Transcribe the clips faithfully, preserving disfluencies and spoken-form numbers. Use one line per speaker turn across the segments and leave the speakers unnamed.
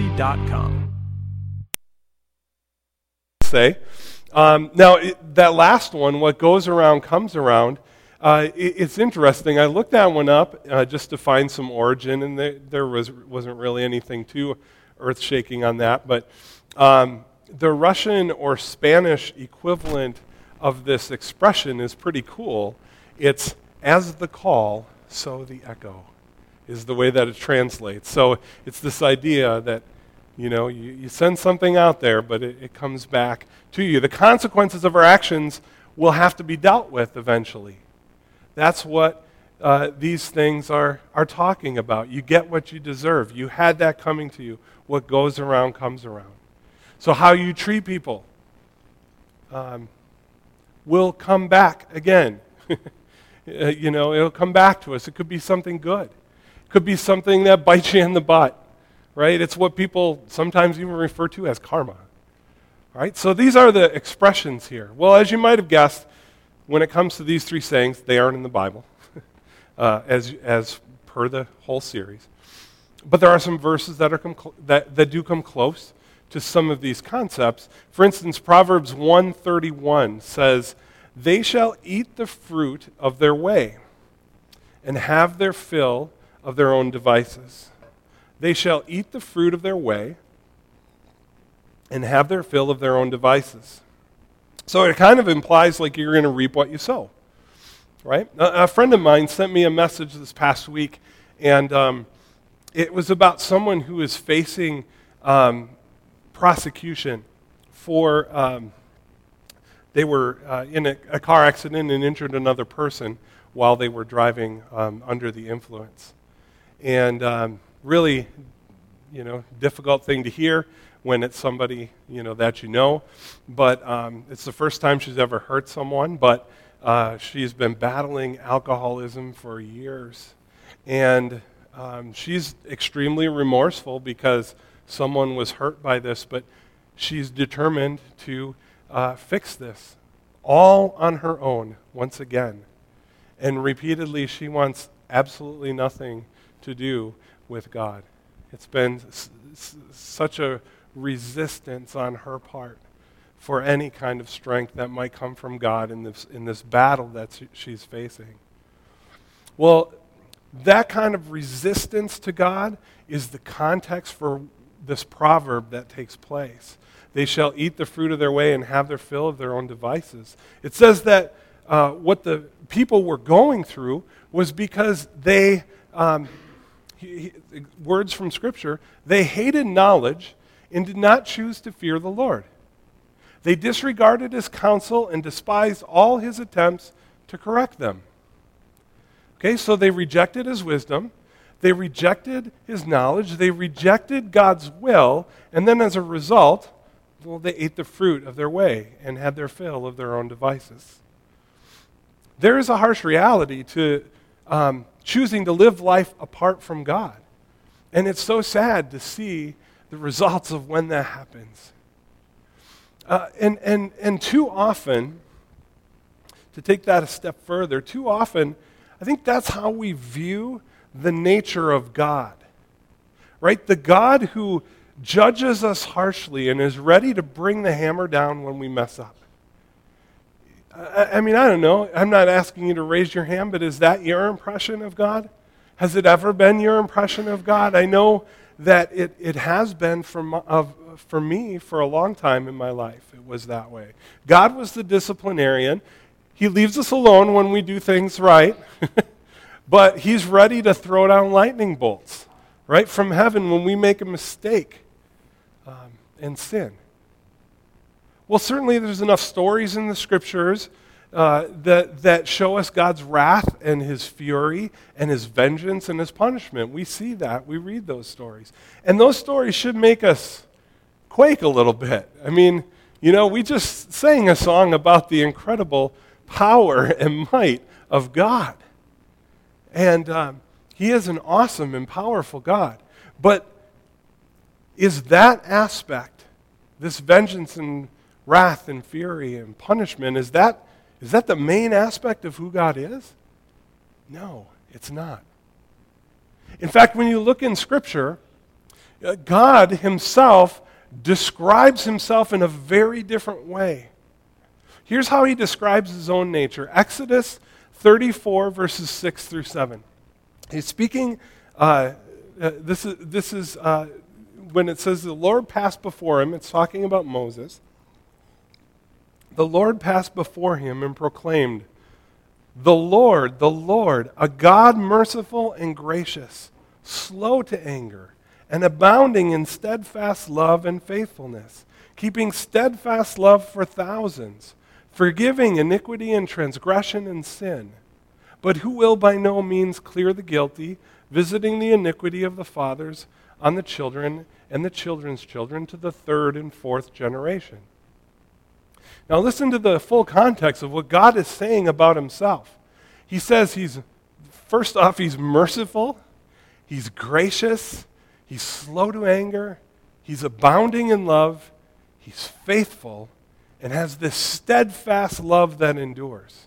city dot com.
Say, um, now it, that last one, what goes around comes around. Uh, it, it's interesting. I looked that one up uh, just to find some origin, and there, there was wasn't really anything too earth-shaking on that. But um, the Russian or Spanish equivalent of this expression is pretty cool. It's "as the call, so the echo," is the way that it translates. So it's this idea that, you know, you, you send something out there, but it, it comes back to you. The consequences of our actions will have to be dealt with eventually. That's what uh, these things are, are talking about. You get what you deserve. You had that coming to you. What goes around comes around. So how you treat people um, will come back again. You know, it'll come back to us. It could be something good. It could be something that bites you in the butt, right? It's what people sometimes even refer to as karma, right? So these are the expressions here. Well, as you might have guessed, when it comes to these three sayings, they aren't in the Bible, uh, as as per the whole series. But there are some verses that are com- that that do come close to some of these concepts. For instance, Proverbs one thirty-one says, "They shall eat the fruit of their way, and have their fill of their own devices." They shall eat the fruit of their way, and have their fill of their own devices. So it kind of implies like you're going to reap what you sow, right? A, a friend of mine sent me a message this past week, and um, it was about someone who is facing um, prosecution for, um, they were uh, in a, a car accident and injured another person while they were driving um, under the influence. And um, really, you know, difficult thing to hear when it's somebody, you know, that you know. But um, it's the first time she's ever hurt someone, but uh, she's been battling alcoholism for years. And um, she's extremely remorseful because someone was hurt by this, but she's determined to uh, fix this all on her own once again. And repeatedly, she wants absolutely nothing to do with God. It's been s- s- such a resistance on her part for any kind of strength that might come from God in this in this battle that she, she's facing. Well, that kind of resistance to God is the context for this proverb that takes place. They shall eat the fruit of their way and have their fill of their own devices. It says that uh, what the people were going through was because they, um, he, he, words from Scripture, they hated knowledge and did not choose to fear the Lord. They disregarded his counsel and despised all his attempts to correct them. Okay, so they rejected his wisdom, they rejected his knowledge, they rejected God's will, and then as a result, well, they ate the fruit of their way and had their fill of their own devices. There is a harsh reality to um, choosing to live life apart from God. And it's so sad to see the results of when that happens. Uh, and, and, and too often, to take that a step further, too often, I think that's how we view the nature of God. Right? The God who judges us harshly and is ready to bring the hammer down when we mess up. I, I mean, I don't know. I'm not asking you to raise your hand, but is that your impression of God? Has it ever been your impression of God? I know that it, it has been for, my, of, for me for a long time in my life. It was that way. God was the disciplinarian. He leaves us alone when we do things right, but he's ready to throw down lightning bolts right from heaven when we make a mistake um, and sin. Well, certainly there's enough stories in the Scriptures uh, that, that show us God's wrath and his fury and his vengeance and his punishment. We see that. We read those stories. And those stories should make us quake a little bit. I mean, you know, we just sang a song about the incredible power and might of God. And um, he is an awesome and powerful God. But is that aspect, this vengeance and wrath and fury and punishment, is that is that the main aspect of who God is? No, it's not. In fact, when you look in Scripture, Uh, God himself describes himself in a very different way. Here's how he describes his own nature. Exodus thirty-four, verses six through seven. He's speaking, uh, uh, this is, this is uh, when it says the Lord passed before him, it's talking about Moses. The Lord passed before him and proclaimed, "The Lord, the Lord, a God merciful and gracious, slow to anger, and abounding in steadfast love and faithfulness, keeping steadfast love for thousands, forgiving iniquity and transgression and sin, but who will by no means clear the guilty, visiting the iniquity of the fathers on the children and the children's children to the third and fourth generation." Now listen to the full context of what God is saying about himself. He says he's, first off, he's merciful, he's gracious, he's slow to anger, he's abounding in love, he's faithful, and has this steadfast love that endures.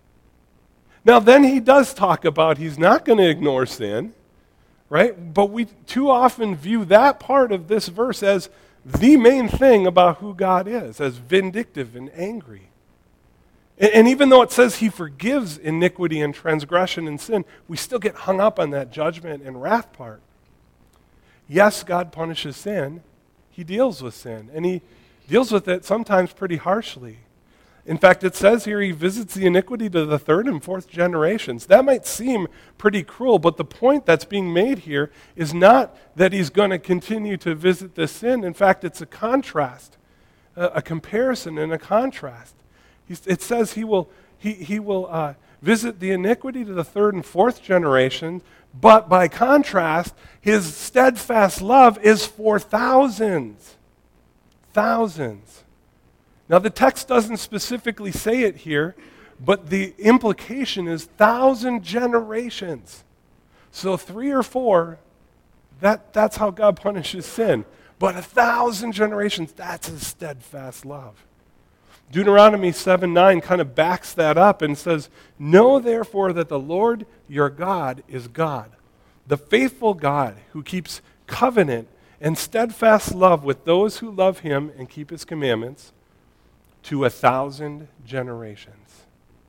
Now then he does talk about he's not going to ignore sin, right? But we too often view that part of this verse as the main thing about who God is, as vindictive and angry. And, and even though it says he forgives iniquity and transgression and sin, we still get hung up on that judgment and wrath part. Yes, God punishes sin. He deals with sin, and he deals with it sometimes pretty harshly. In fact, it says here he visits the iniquity to the third and fourth generations. That might seem pretty cruel, but the point that's being made here is not that he's going to continue to visit this sin. In fact, it's a contrast, a, a comparison and a contrast. He's, it says he will, he, he will uh, visit the iniquity to the third and fourth generation, but by contrast, his steadfast love is for thousands. Thousands. Now, the text doesn't specifically say it here, but the implication is thousand generations. So three or four, that, that's how God punishes sin. But a thousand generations, that's his steadfast love. Deuteronomy seven nine kind of backs that up and says, "Know therefore that the Lord your God is God, the faithful God who keeps covenant and steadfast love with those who love him and keep his commandments, to a thousand generations."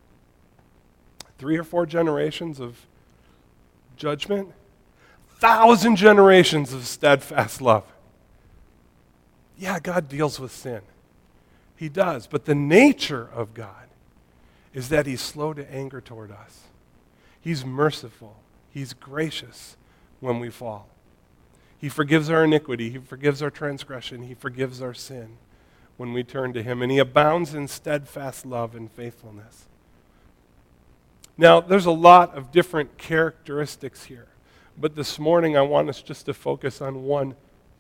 Three or four generations of judgment, thousand generations of steadfast love. Yeah, God deals with sin. He does. But the nature of God is that he's slow to anger toward us. He's merciful. He's gracious when we fall. He forgives our iniquity. He forgives our transgression. He forgives our sin when we turn to him, and he abounds in steadfast love and faithfulness. Now, there's a lot of different characteristics here, but this morning I want us just to focus on one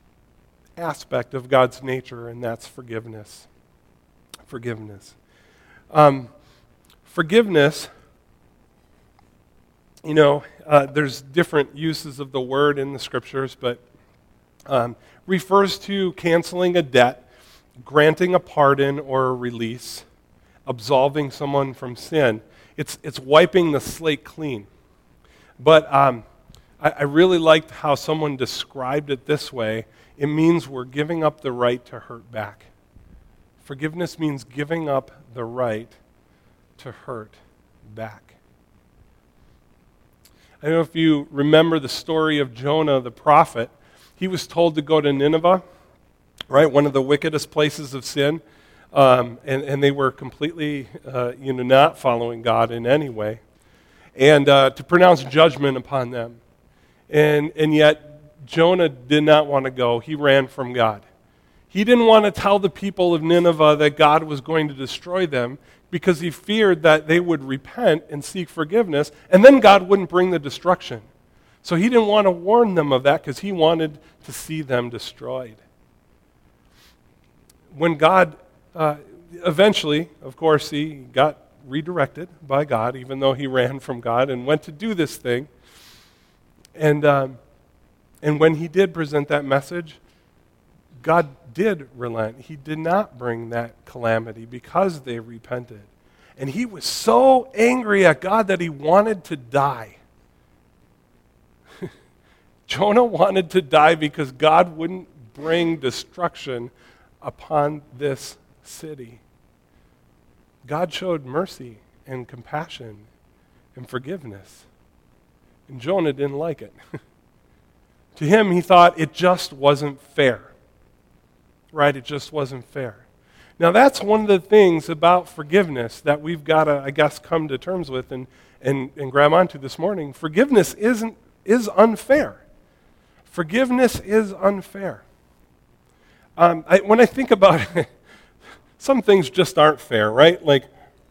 aspect of God's nature, and that's forgiveness. Forgiveness. Um, forgiveness, you know, uh, there's different uses of the word in the scriptures, but um, refers to canceling a debt, granting a pardon or a release, absolving someone from sin. It's, it's wiping the slate clean. But um, I, I really liked how someone described it this way. It means we're giving up the right to hurt back. Forgiveness means giving up the right to hurt back. I don't know if you remember the story of Jonah the prophet. He was told to go to Nineveh, right, one of the wickedest places of sin, um, and, and they were completely, uh, you know, not following God in any way, and uh, to pronounce judgment upon them. And, and yet, Jonah did not want to go. He ran from God. He didn't want to tell the people of Nineveh that God was going to destroy them because he feared that they would repent and seek forgiveness, and then God wouldn't bring the destruction. So he didn't want to warn them of that because he wanted to see them destroyed. When God, uh, eventually, of course, he got redirected by God, even though he ran from God and went to do this thing. And, um, and when he did present that message, God did relent. He did not bring that calamity because they repented. And he was so angry at God that he wanted to die. Jonah wanted to die because God wouldn't bring destruction upon this city. God showed mercy and compassion and forgiveness. And Jonah didn't like it. To him, he thought it just wasn't fair. Right? It just wasn't fair. Now, that's one of the things about forgiveness that we've got to, I guess, come to terms with and, and, and grab onto this morning. Forgiveness isn't is unfair. Forgiveness is unfair. Um, I, when I think about it, some things just aren't fair, right? Like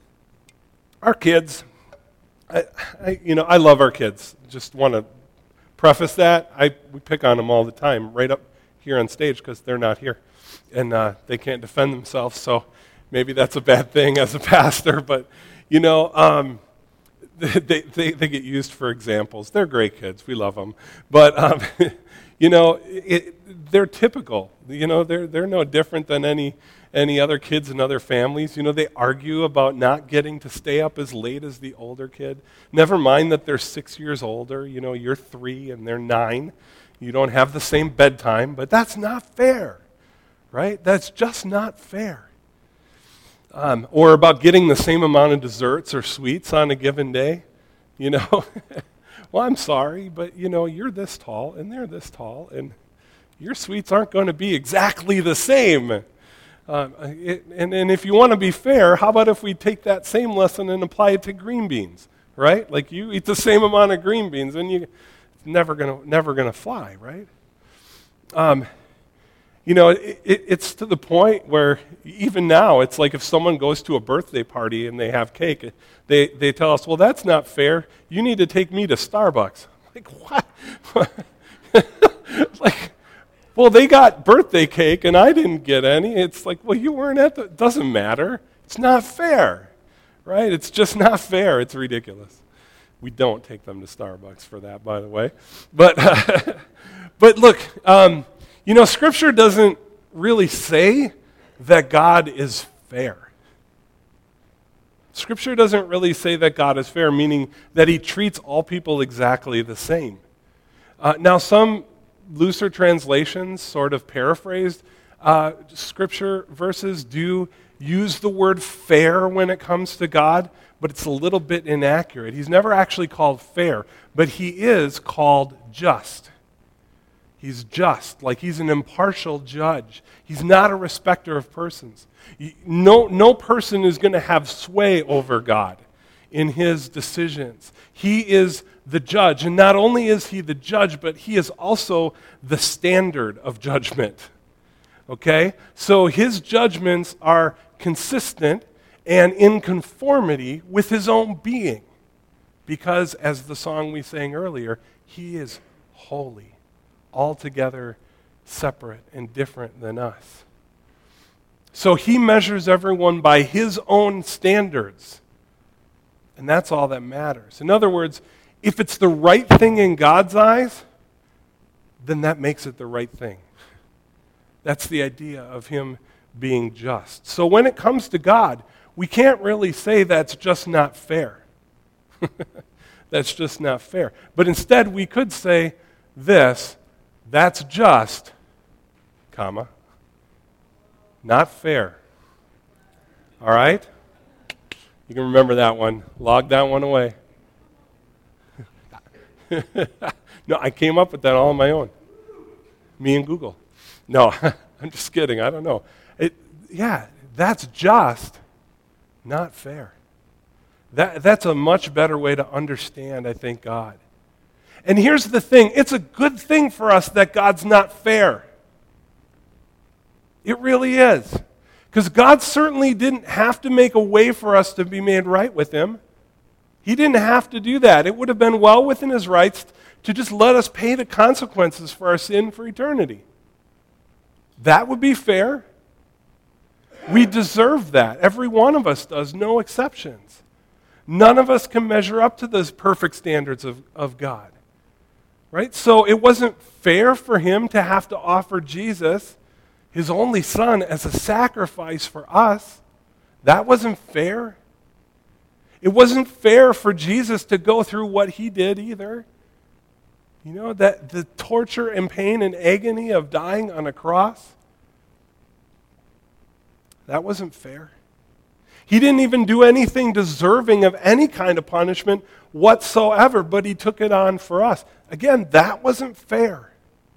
our kids, I, I, you know, I love our kids. Just want to preface that. I we pick on them all the time, right up here on stage because they're not here, and uh, they can't defend themselves. So maybe that's a bad thing as a pastor. But you know, um, they, they they get used for examples. They're great kids. We love them, but um, you know, it, they're typical. You know, they're they're no different than any. any other kids in other families. You know, they argue about not getting to stay up as late as the older kid. Never mind that they're six years older. You know, you're three and they're nine. You don't have the same bedtime, but that's not fair, right? That's just not fair. Um, or about getting the same amount of desserts or sweets on a given day. You know, well, I'm sorry, but, you know, you're this tall and they're this tall, and your sweets aren't going to be exactly the same. Uh, it, and, and if you want to be fair, how about if we take that same lesson and apply it to green beans, right? Like you eat the same amount of green beans, and you, it's never gonna never gonna fly, right? Um, you know, it, it, it's to the point where even now, it's like if someone goes to a birthday party and they have cake, they they tell us, well, that's not fair. You need to take me to Starbucks. Like what? Like. Well, they got birthday cake and I didn't get any. It's like, well, you weren't at the, it doesn't matter. It's not fair, right? It's just not fair. It's ridiculous. We don't take them to Starbucks for that, by the way. But, uh, but look, um, you know, Scripture doesn't really say that God is fair. Scripture doesn't really say that God is fair, meaning that he treats all people exactly the same. Uh, now, some looser translations, sort of paraphrased, uh, scripture verses do use the word fair when it comes to God, but it's a little bit inaccurate. He's never actually called fair, but he is called just. He's just, like he's an impartial judge. He's not a respecter of persons. No, no person is going to have sway over God in his decisions. He is the judge, and not only is he the judge, but he is also the standard of judgment. Okay? So his judgments are consistent and in conformity with his own being, because, as the song we sang earlier, he is holy, altogether separate and different than us. So he measures everyone by his own standards, and that's all that matters. In other words, if it's the right thing in God's eyes, then that makes it the right thing. That's the idea of him being just. So when it comes to God, we can't really say that's just not fair. That's just not fair. But instead, we could say this, that's just, comma, not fair. All right? You can remember that one. Log that one away. No, I came up with that all on my own. Me and Google. No, I'm just kidding. I don't know. It, yeah, that's just not fair. That, that's a much better way to understand, I think, God. And here's the thing. It's a good thing for us that God's not fair. It really is. Because God certainly didn't have to make a way for us to be made right with him. He didn't have to do that. It would have been well within his rights to just let us pay the consequences for our sin for eternity. That would be fair. We deserve that. Every one of us does, no exceptions. None of us can measure up to those perfect standards of, of God. Right? So it wasn't fair for him to have to offer Jesus, his only son, as a sacrifice for us. That wasn't fair. It wasn't fair for Jesus to go through what he did either. You know, that the torture and pain and agony of dying on a cross, that wasn't fair. He didn't even do anything deserving of any kind of punishment whatsoever, but he took it on for us. Again, that wasn't fair.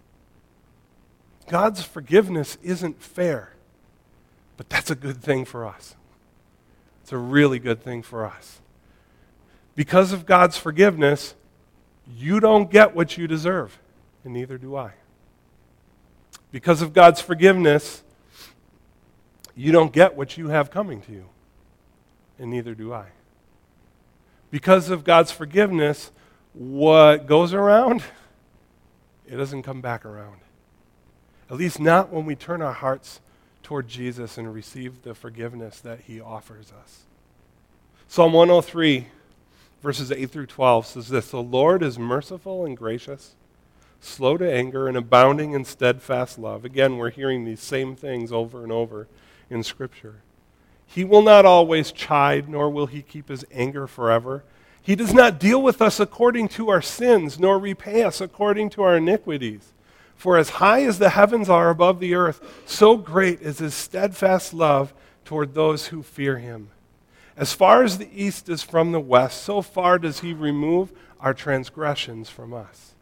God's forgiveness isn't fair, but that's a good thing for us. It's a really good thing for us. Because of God's forgiveness, you don't get what you deserve, and neither do I. Because of God's forgiveness, you don't get what you have coming to you, and neither do I. Because of God's forgiveness, what goes around, it doesn't come back around. At least not when we turn our hearts toward Jesus and receive the forgiveness that he offers us. Psalm one oh three, verses eight through twelve says this: "The Lord is merciful and gracious, slow to anger and abounding in steadfast love." Again, we're hearing these same things over and over in Scripture. "He will not always chide, nor will he keep his anger forever. He does not deal with us according to our sins, nor repay us according to our iniquities. For as high as the heavens are above the earth, so great is his steadfast love toward those who fear him. As far as the east is from the west, so far does he remove our transgressions from us."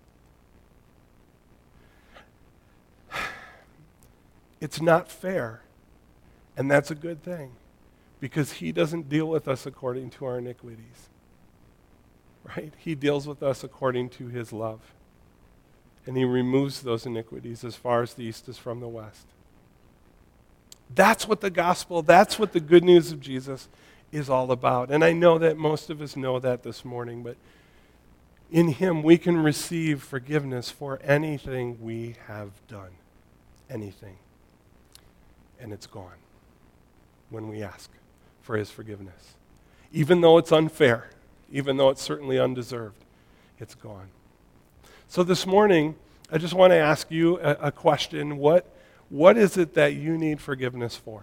It's not fair, and that's a good thing, because he doesn't deal with us according to our iniquities. Right? He deals with us according to his love. And he removes those iniquities as far as the east is from the west. That's what the gospel, that's what the good news of Jesus is all about. And I know that most of us know that this morning, but in him we can receive forgiveness for anything we have done. Anything. And it's gone when we ask for his forgiveness. Even though it's unfair, even though it's certainly undeserved, it's gone. So this morning, I just want to ask you a, a question. What, what is it that you need forgiveness for?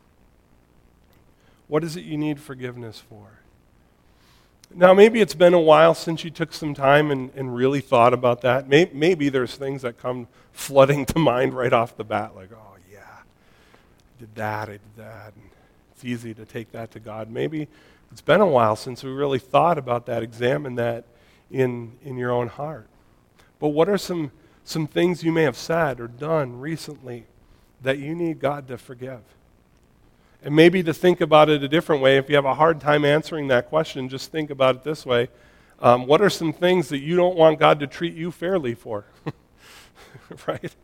What is it you need forgiveness for? Now, maybe it's been a while since you took some time and, and really thought about that. Maybe, maybe there's things that come flooding to mind right off the bat, like, oh, yeah, I did that, I did that. And it's easy to take that to God. Maybe it's been a while since we really thought about that, examined that in, in your own heart. But what are some, some things you may have said or done recently that you need God to forgive? And maybe to think about it a different way, if you have a hard time answering that question, just think about it this way. Um, what are some things that you don't want God to treat you fairly for? Right?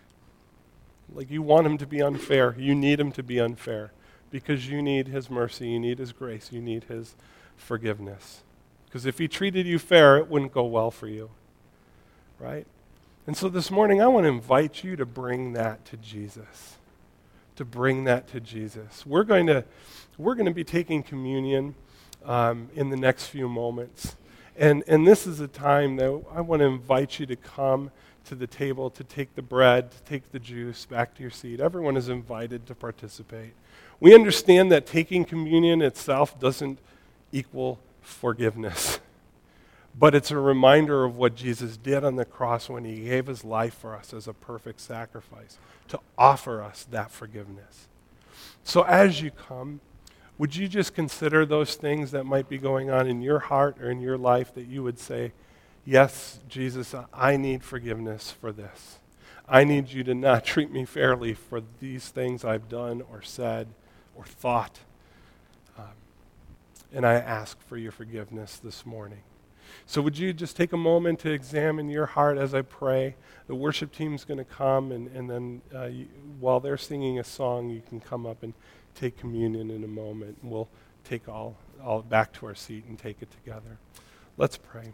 Like you want him to be unfair. You need him to be unfair because you need his mercy, you need his grace, you need his forgiveness. Because if he treated you fair, it wouldn't go well for you. Right? And so this morning, I want to invite you to bring that to Jesus. To bring that to Jesus. We're going to, we're going to be taking communion um, in the next few moments. And, and this is a time that I want to invite you to come to the table, to take the bread, to take the juice back to your seat. Everyone is invited to participate. We understand that taking communion itself doesn't equal forgiveness. But it's a reminder of what Jesus did on the cross when he gave his life for us as a perfect sacrifice to offer us that forgiveness. So as you come, would you just consider those things that might be going on in your heart or in your life that you would say, yes, Jesus, I need forgiveness for this. I need you to not treat me fairly for these things I've done or said or thought. Um, and I ask for your forgiveness this morning. So would you just take a moment to examine your heart as I pray? The worship team's going to come, and, and then uh, you, while they're singing a song, you can come up and take communion in a moment. And we'll take all, all back to our seat and take it together. Let's pray.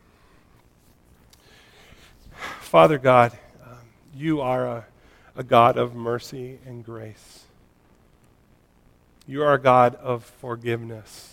Father God, um, you are a, a God of mercy and grace. You are a God of forgiveness.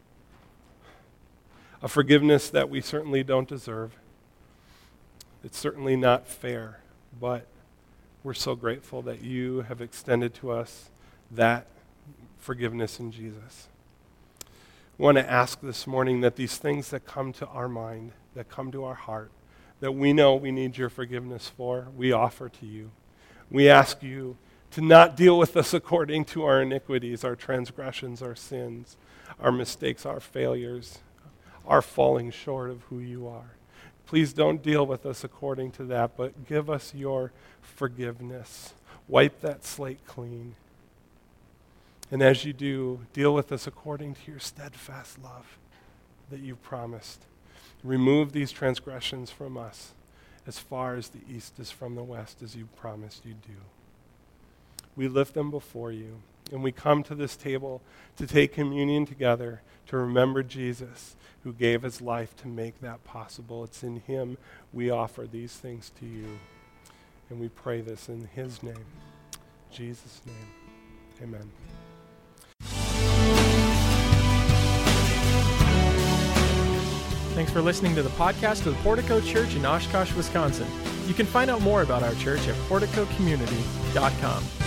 A forgiveness that we certainly don't deserve. It's certainly not fair, but we're so grateful that you have extended to us that forgiveness in Jesus. We want to ask this morning that these things that come to our mind, that come to our heart, that we know we need your forgiveness for, we offer to you. We ask you to not deal with us according to our iniquities, our transgressions, our sins, our mistakes, our failures, our falling short of who you are. Please don't deal with us according to that, but give us your forgiveness. Wipe that slate clean. And as you do, deal with us according to your steadfast love that you promised. Remove these transgressions from us as far as the east is from the west, as you promised you do. We lift them before you, and we come to this table to take communion together, to remember Jesus, who gave his life to make that possible. It's in him we offer these things to you. And we pray this in his name, Jesus' name. Amen.
Thanks for listening to the podcast of the Portico Church in Oshkosh, Wisconsin. You can find out more about our church at portico community dot com.